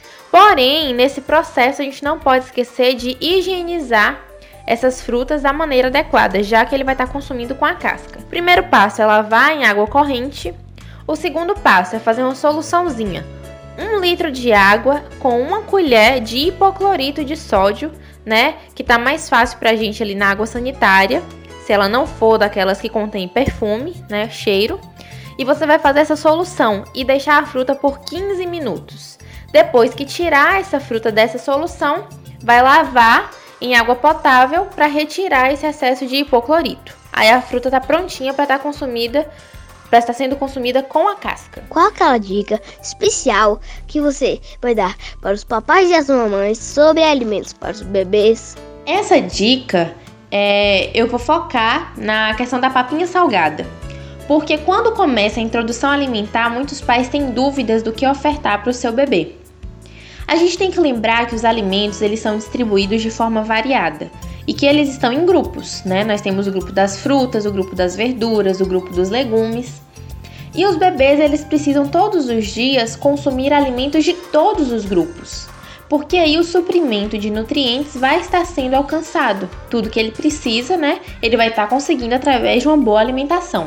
Porém, nesse processo a gente não pode esquecer de higienizar essas frutas da maneira adequada, já que ele vai estar consumindo com a casca. O primeiro passo é lavar em água corrente. O segundo passo é fazer uma soluçãozinha. Um litro de água com uma colher de hipoclorito de sódio, né? Que tá mais fácil pra gente ali na água sanitária, se ela não for daquelas que contém perfume, né? Cheiro. E você vai fazer essa solução e deixar a fruta por quinze minutos. Depois que tirar essa fruta dessa solução, vai lavar em água potável para retirar esse excesso de hipoclorito. Aí a fruta tá prontinha para estar consumida, para estar sendo consumida com a casca. Qual aquela dica especial que você vai dar para os papais e as mamães sobre alimentos para os bebês? Essa dica, é, eu vou focar na questão da papinha salgada. Porque quando começa a introdução alimentar, muitos pais têm dúvidas do que ofertar para o seu bebê. A gente tem que lembrar que os alimentos eles são distribuídos de forma variada e que eles estão em grupos, né? Nós temos o grupo das frutas, o grupo das verduras, o grupo dos legumes. E os bebês eles precisam todos os dias consumir alimentos de todos os grupos, porque aí o suprimento de nutrientes vai estar sendo alcançado. Tudo que ele precisa, né? Ele vai estar conseguindo através de uma boa alimentação.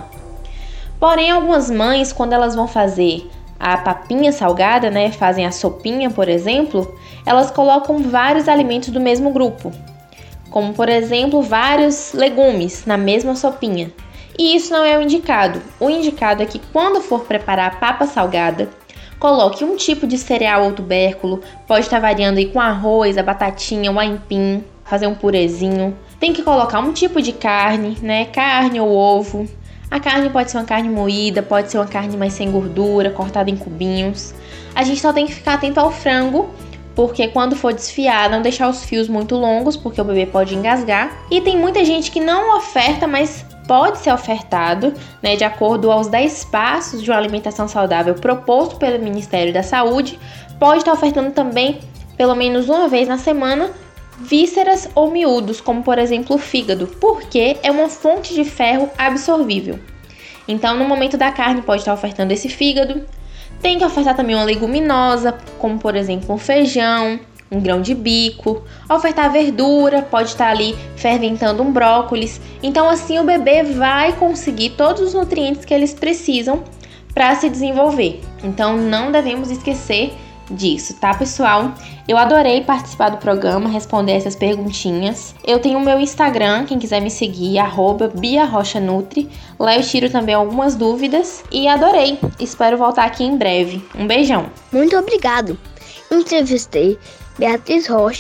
Porém, algumas mães, quando elas vão fazer a papinha salgada, né, fazem a sopinha, por exemplo, elas colocam vários alimentos do mesmo grupo, como, por exemplo, vários legumes na mesma sopinha. E isso não é o indicado. O indicado é que quando for preparar a papa salgada, coloque um tipo de cereal ou tubérculo, pode estar variando aí com arroz, a batatinha, o aipim, fazer um purezinho. Tem que colocar um tipo de carne, né, carne ou ovo. A carne pode ser uma carne moída, pode ser uma carne mais sem gordura, cortada em cubinhos. A gente só tem que ficar atento ao frango, porque quando for desfiar, não deixar os fios muito longos, porque o bebê pode engasgar. E tem muita gente que não oferta, mas pode ser ofertado, né, de acordo aos dez passos de uma alimentação saudável proposto pelo Ministério da Saúde. Pode estar ofertando também, pelo menos uma vez na semana, vísceras ou miúdos, como por exemplo o fígado, porque é uma fonte de ferro absorvível. Então, no momento da carne, pode estar ofertando esse fígado. Tem que ofertar também uma leguminosa, como por exemplo um feijão, um grão de bico. Ofertar verdura, pode estar ali ferventando um brócolis. Então, assim o bebê vai conseguir todos os nutrientes que eles precisam para se desenvolver. Então, não devemos esquecer disso, tá, pessoal? Eu adorei participar do programa, responder essas perguntinhas. Eu tenho o meu Instagram, quem quiser me seguir, arroba Bia Rocha Nutri. Lá eu tiro também algumas dúvidas e adorei. Espero voltar aqui em breve. Um beijão. Muito obrigado. Entrevistei Beatriz Rocha,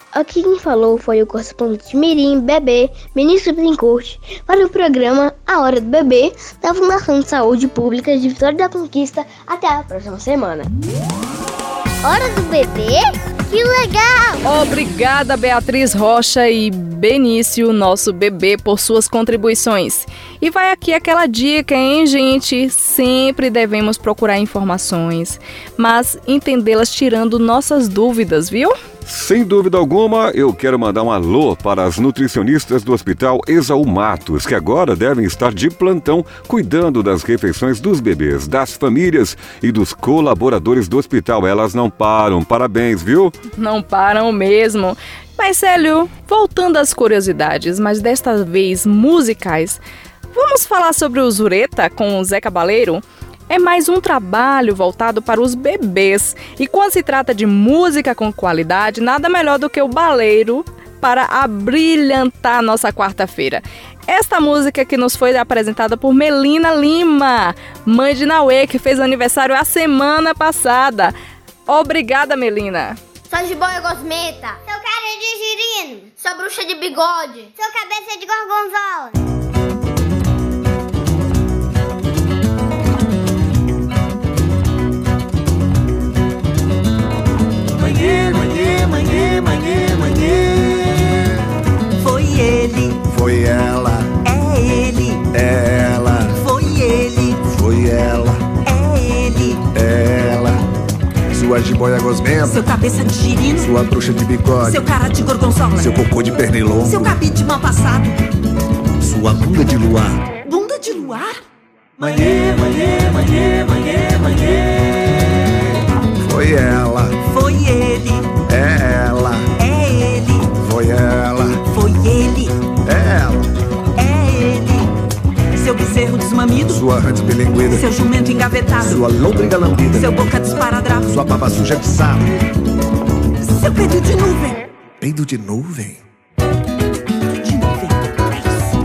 Aqui quem falou foi o correspondente Mirim, Bebê, Ministro Bittencourt, para o programa A Hora do Bebê, da Fundação de Saúde Pública de Vitória da Conquista. Até a próxima semana. Hora do Bebê? Que legal! Obrigada, Beatriz Rocha e Benício, nosso bebê, por suas contribuições. E vai aqui aquela dica, hein, gente? Sempre devemos procurar informações, mas entendê-las tirando nossas dúvidas, viu? Sem dúvida alguma, eu quero mandar um alô para as nutricionistas do Hospital Esaú Matos, que agora devem estar de plantão cuidando das refeições dos bebês, das famílias e dos colaboradores do hospital. Elas não param. Parabéns, viu? Não param mesmo. Mas, Célio, voltando às curiosidades, mas desta vez musicais, vamos falar sobre o Zureta com o Zé Cabaleiro? É mais um trabalho voltado para os bebês. E quando se trata de música com qualidade, nada melhor do que o baleiro para abrilhantar nossa quarta-feira. Esta música que nos foi apresentada por Melina Lima, mãe de Nauê, que fez aniversário a semana passada. Obrigada, Melina. Sou de boia gosmeta. Sou cara de girino. Sou bruxa de bigode. Sou cabeça de gorgonzola. Manhê, manhê, manhê, manhê, manhê. Foi ele, Foi ela, é ele, é ela, foi ele, foi ela, é ele. é ela. Sua jiboia gosmenta, Seu cabeça de girino, sua bruxa de bigode, seu cara de gorgonzola, seu cocô de pernilongo, seu cabide mal passado, sua bunda de luar. bunda de luar. Manhê, manhê, manhê, manhê, manhê. Foi ela, Foi ele, é ela, é ele, foi ela, foi ele, é ela. é ele. Seu bezerro desmamido, Sua rã desbilinguida, seu jumento engavetado, sua lômbriga lambida, seu boca de esparadrapo, sua baba suja de sapo. seu peido de nuvem. Peido de nuvem? De nuvem, é isso.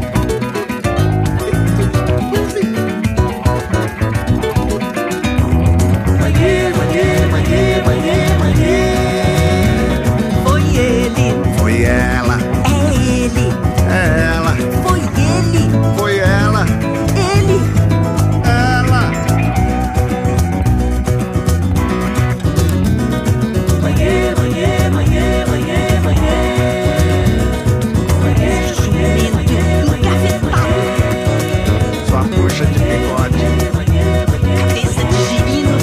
Manhê, manhê, manhê, manhê, manhê. Foi ele, Foi ela, é ele, é ela, foi ele, foi ela, ele. ela. Manhê, manhê, manhê, manhê, manhê. Manhê, manhê, manhê, manhê, manhê. Sua bruxa de bigode, Cabeça de girino,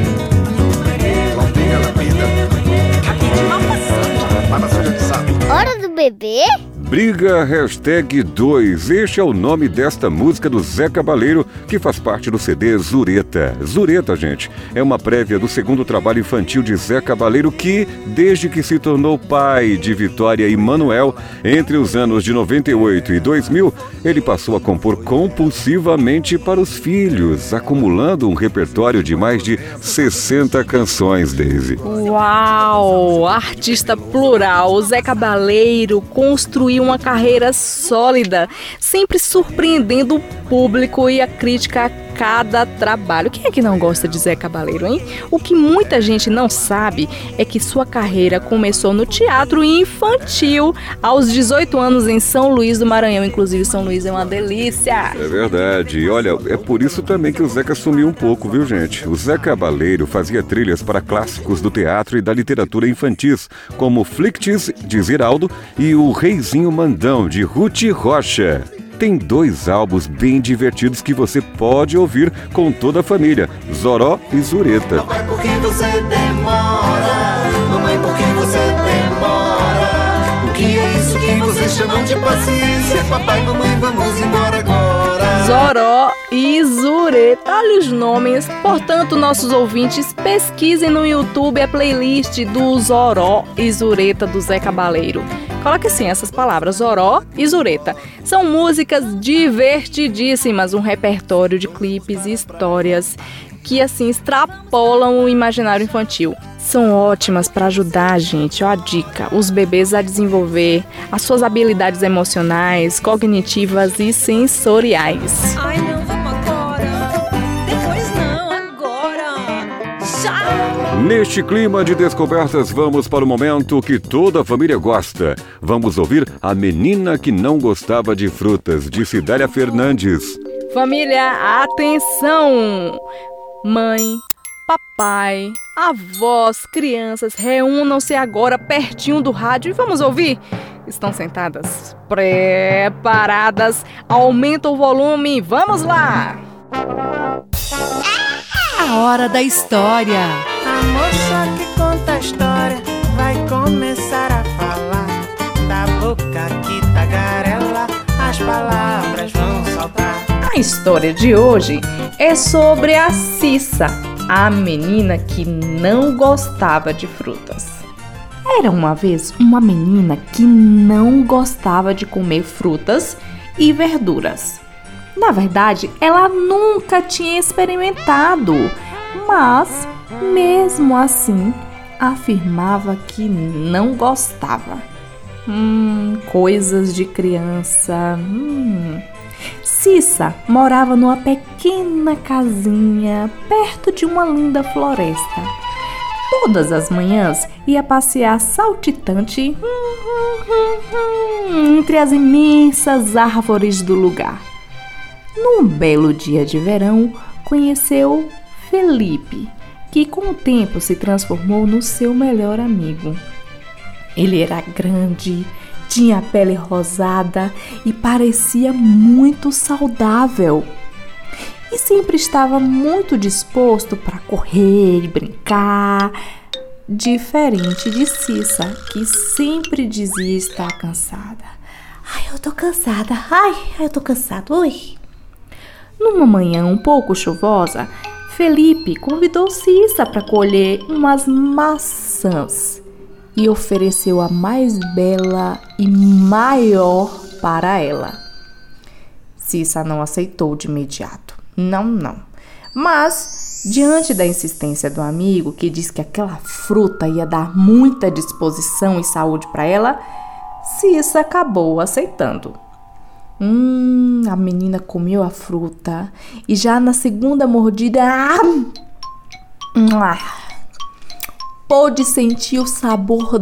lombriga lambida, cabide mal passado. baba suja de sapo. Hora do Bebê? Briga hashtag dois. Este é o nome desta música do Zé Cabaleiro, que faz parte do C D Zureta. Zureta, gente, é uma prévia do segundo trabalho infantil de Zé Cabaleiro que, desde que se tornou pai de Vitória e Manuel, entre os anos de noventa e oito e dois mil, ele passou a compor compulsivamente para os filhos, acumulando um repertório de mais de sessenta canções, Daisy. Uau! Artista plural, o Zé Cabaleiro construiu uma carreira sólida, sempre surpreendendo o público e a crítica a cada trabalho. Quem é que não gosta de Zé Cabaleiro, hein? O que muita gente não sabe é que sua carreira começou no teatro infantil aos dezoito anos em São Luís do Maranhão. Inclusive, São Luís é uma delícia. É verdade. E olha, é por isso também que o Zeca sumiu um pouco, viu, gente? O Zé Cabaleiro fazia trilhas para clássicos do teatro e da literatura infantis, como Flictis, de Ziraldo, e O Reizinho Mandão, de Ruth Rocha. Tem dois álbuns bem divertidos que você pode ouvir com toda a família, Zoró e Zureta. Papai, por que você demora? Mamãe, por que você demora? O que é isso que vocês chamam de paciência? Papai, mamãe, vamos embora agora. Zoró e Zureta, olha os nomes. Portanto, nossos ouvintes, pesquisem no YouTube a playlist do Zoró e Zureta do Zé Cabaleiro. Coloque assim essas palavras, Zoró e Zureta. São músicas divertidíssimas, um repertório de clipes e histórias que assim extrapolam o imaginário infantil. São ótimas para ajudar a gente, ó a dica, os bebês a desenvolver as suas habilidades emocionais, cognitivas e sensoriais. Ai, não, vamos agora. Depois não, agora. Já! Neste clima de descobertas, vamos para o momento que toda a família gosta. Vamos ouvir A Menina que Não Gostava de Frutas, de Cidália Fernandes. Família, atenção! Mãe, papai, avós, crianças, reúnam-se agora pertinho do rádio e vamos ouvir. Estão sentadas? Preparadas? Aumenta o volume, vamos lá! A Hora da História. A moça que conta a história vai começar a falar. Da boca que tagarela, as palavras vão saltar. A história de hoje é sobre a Cissa, a menina que não gostava de frutas. Era uma vez uma menina que não gostava de comer frutas e verduras. Na verdade, ela nunca tinha experimentado, mas, mesmo assim, afirmava que não gostava. Hum, coisas de criança. Hum. Cissa morava numa pequena casinha perto de uma linda floresta. Todas as manhãs ia passear saltitante hum, hum, hum, entre as imensas árvores do lugar. Num belo dia de verão, conheceu Felipe, que com o tempo se transformou no seu melhor amigo. Ele era grande, tinha a pele rosada e parecia muito saudável. E sempre estava muito disposto para correr e brincar, diferente de Cissa, que sempre dizia estar cansada. Ai, eu tô cansada, ai, eu tô cansado, ui. Numa manhã um pouco chuvosa, Felipe convidou Cissa para colher umas maçãs e ofereceu a mais bela e maior para ela. Cissa não aceitou de imediato. Não, não. Mas, diante da insistência do amigo, que disse que aquela fruta ia dar muita disposição e saúde para ela, Cissa acabou aceitando. Hum, a menina comeu a fruta e já na segunda mordida ah, pôde sentir o sabor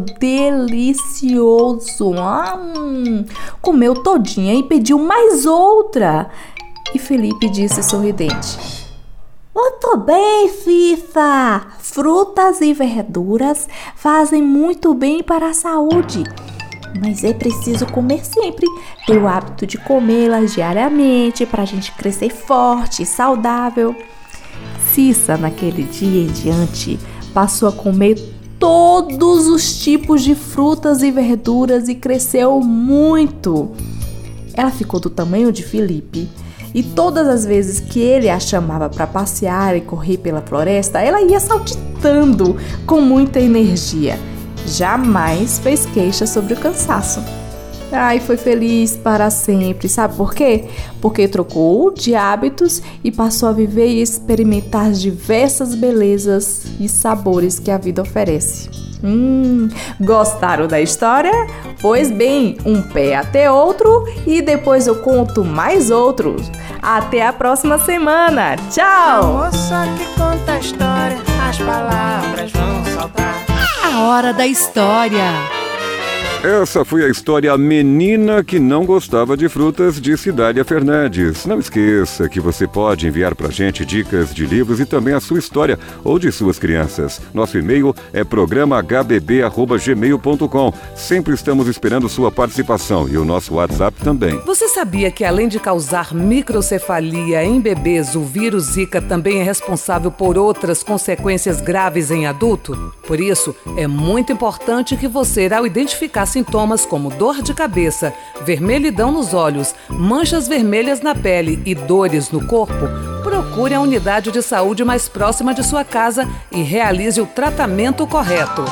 delicioso. Hum, comeu todinha e pediu mais outra. E Felipe disse sorridente: "Muito bem, Cissa. Frutas e verduras fazem muito bem para a saúde. Mas é preciso comer sempre, ter o hábito de comê-las diariamente para a gente crescer forte e saudável." Cissa, naquele dia em diante, passou a comer todos os tipos de frutas e verduras e cresceu muito. Ela ficou do tamanho de Felipe e todas as vezes que ele a chamava para passear e correr pela floresta, ela ia saltitando com muita energia. Jamais fez queixa sobre o cansaço. Ai, foi feliz para sempre. Sabe por quê? Porque trocou de hábitos e passou a viver e experimentar as diversas belezas e sabores que a vida oferece. Hum, gostaram da história? Pois bem, um pé até outro e depois eu conto mais outros. Até a próxima semana. Tchau! A moça que conta a história, as palavras vão saltar. A Hora da História. Essa foi a história A Menina que Não Gostava de Frutas, de Cidália Fernandes. Não esqueça que você pode enviar pra gente dicas de livros e também a sua história ou de suas crianças. Nosso e-mail é programa h b b arroba gmail ponto com. Sempre estamos esperando sua participação e o nosso WhatsApp também. Você sabia que além de causar microcefalia em bebês, o vírus Zika também é responsável por outras consequências graves em adulto? Por isso, é muito importante que você, ao identificar sintomas como dor de cabeça, vermelhidão nos olhos, manchas vermelhas na pele e dores no corpo, procure a unidade de saúde mais próxima de sua casa e realize o tratamento correto.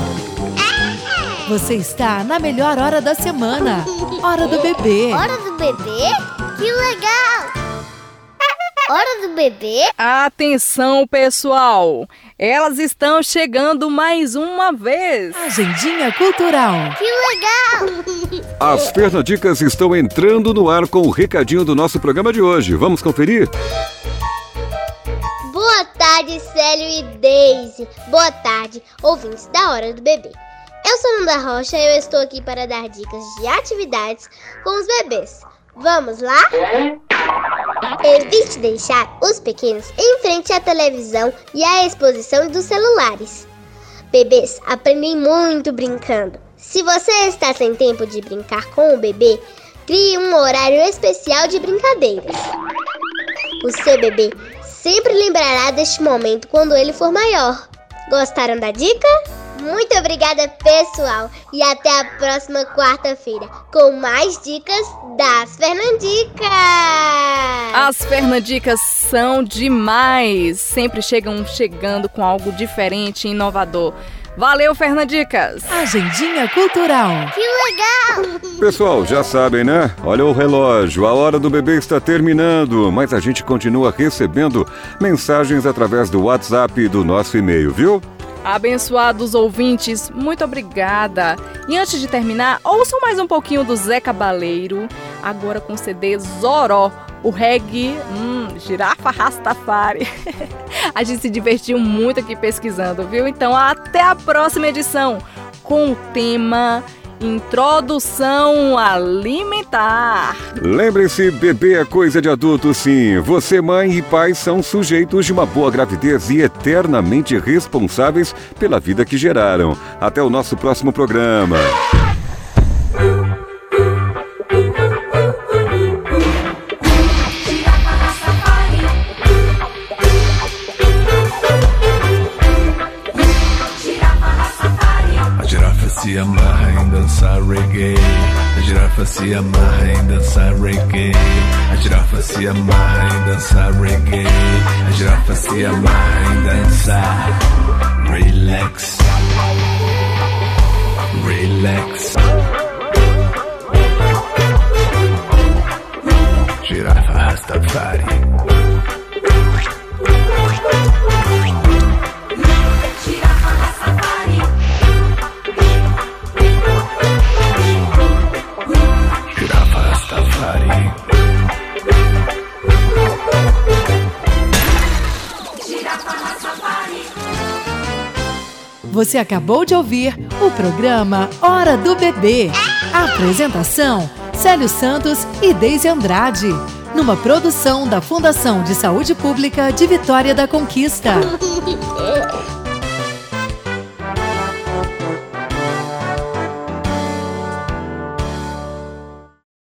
Você está na melhor hora da semana. Hora do bebê. Hora do bebê? Que legal! Hora do bebê? Atenção, pessoal! Elas estão chegando mais uma vez. Agendinha Cultural. Que legal! As Fernandicas estão entrando no ar com o recadinho do nosso programa de hoje. Vamos conferir? Boa tarde! tarde, Célio e Deise. Boa tarde, ouvintes da Hora do Bebê. Eu sou Nanda Rocha e eu estou aqui para dar dicas de atividades com os bebês. Vamos lá? Evite deixar os pequenos em frente à televisão e à exposição dos celulares. Bebês aprendem muito brincando. Se você está sem tempo de brincar com o bebê, crie um horário especial de brincadeiras. O seu bebê sempre lembrará deste momento quando ele for maior. Gostaram da dica? Muito obrigada, pessoal, e até a próxima quarta-feira com mais dicas das Fernandicas. As Fernandicas são demais, sempre chegam chegando com algo diferente e inovador. Valeu, Fernandicas! Agendinha Cultural. Que legal! Pessoal, já sabem, né? Olha o relógio, a Hora do Bebê está terminando, mas a gente continua recebendo mensagens através do WhatsApp e do nosso e-mail, viu? Abençoados ouvintes, muito obrigada. E antes de terminar, ouçam mais um pouquinho do Zé Cabaleiro, agora com o C D Zoró, o reggae, hum, Girafa Rastafari. A gente se divertiu muito aqui pesquisando, viu? Então até a próxima edição com o tema Introdução Alimentar. Lembre-se, bebê é coisa de adulto, sim. Você, mãe e pai, são sujeitos de uma boa gravidez e eternamente responsáveis pela vida que geraram. Até o nosso próximo programa. Se amarra em dançar reggae. A girafa se amarra em dançar reggae. A girafa se amarra em dançar reggae. A girafa se amarra em dançar. Relax. Relax. Girafa Rastafari. Você acabou de ouvir o programa Hora do Bebê. Apresentação: Célio Santos e Deise Andrade. Numa produção da Fundação de Saúde Pública de Vitória da Conquista.